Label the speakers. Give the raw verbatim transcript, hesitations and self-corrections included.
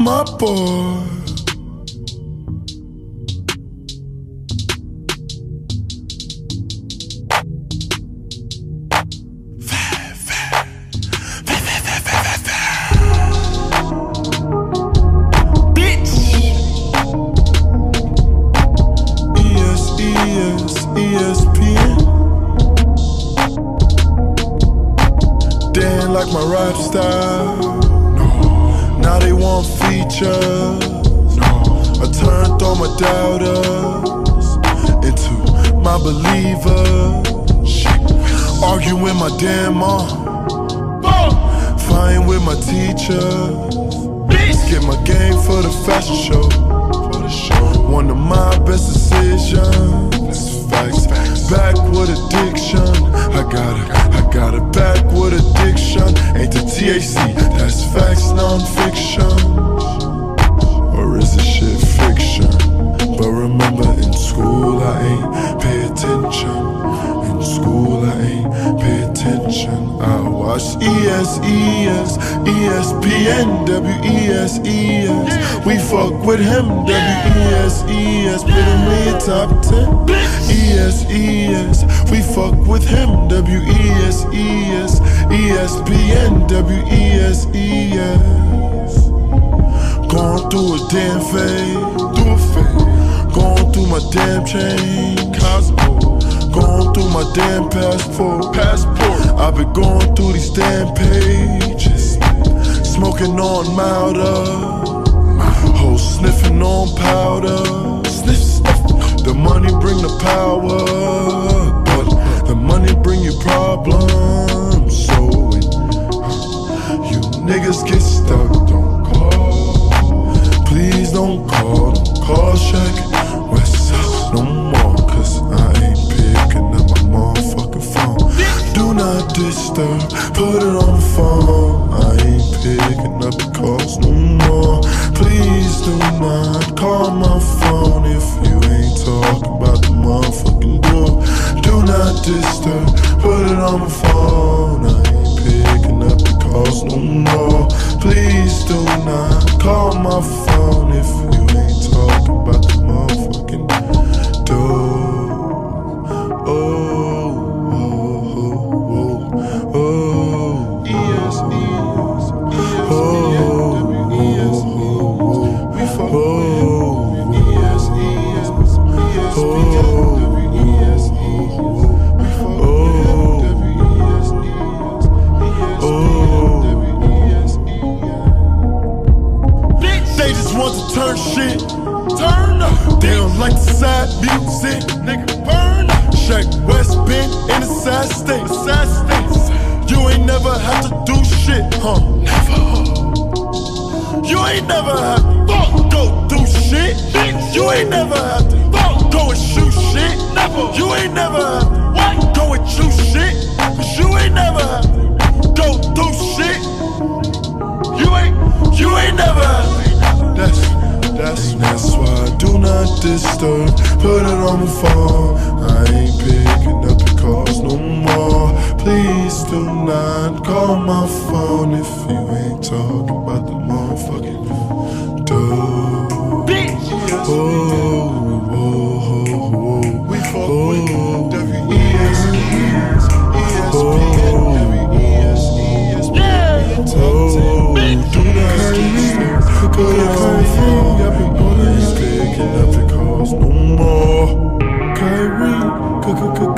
Speaker 1: my boy. E S P N. They ain't like my rap style. No. Now they want features. No. I turned all my doubters into my believers. Shit. Arguing my damn mom. Fighting with my teachers. Get my game for the fashion show. One of my best decisions. Facts. Back with addiction. I got it, I got it back with addiction. Ain't the T H C, that's facts, non-fiction. Or is it shit fiction? But remember in school I ain't pay attention. In school I ain't pay attention. I watch E S E S, E S P N, W E S E S. We fuck with him, W E S E S. Put him in your top ten. E S E S, we fuck with him, W E S E S. E S P N, W E S E S. Going through a damn phase, through a phase. Going through my damn chain, Cosmo. Going through my damn passport, passport. I've been going through these damn pages. Smoking on milder, hoes sniffing on powder. Sniff, sniff. The money bring the power, but the money bring you problems. So when you niggas get stuck, don't call. Please don't call, don't call Shaq Westside no more, cause I ain't picking up my motherfucking phone. Do not disturb, put it on the phone. I ain't picking up the calls no more. Please do not call my phone if you ain't talking about the motherfucking door. Do not disturb, put it on my phone. I ain't picking up the calls no more. Please do not call my phone if you ain't talking about the motherfucking door. Oh, oh, oh, oh, oh. E S E S, E S P N, W E S E S. We fuck with E S E S, E S P N, W E S E S. We fuck with W E S E S, E S P N, W E S E S. They just want to turn shit, turn up. They don't like the sad music, nigga, burn up. Shaq West been in the sad state, sad state. You ain't never had to do shit, huh? Never. You ain't never had to go do shit. You ain't never had to go and shoot shit. Never. You ain't never had to go and shoot shit. Cause you ain't never had to go do shit. You ain't, you ain't never had to. That's, that's, that's why I do not disturb. Put it on my phone. I ain't picking up the calls no more. Please do not call my phone if you ain't talking about the motherfucking door. Bitch! Oh, oh, oh, oh. We fuck with W E S E S, E S P N, W E S E S. Yeah! Oh, do not disturb. Put it on my phone. I've been picking up the calls no more. Kyrie,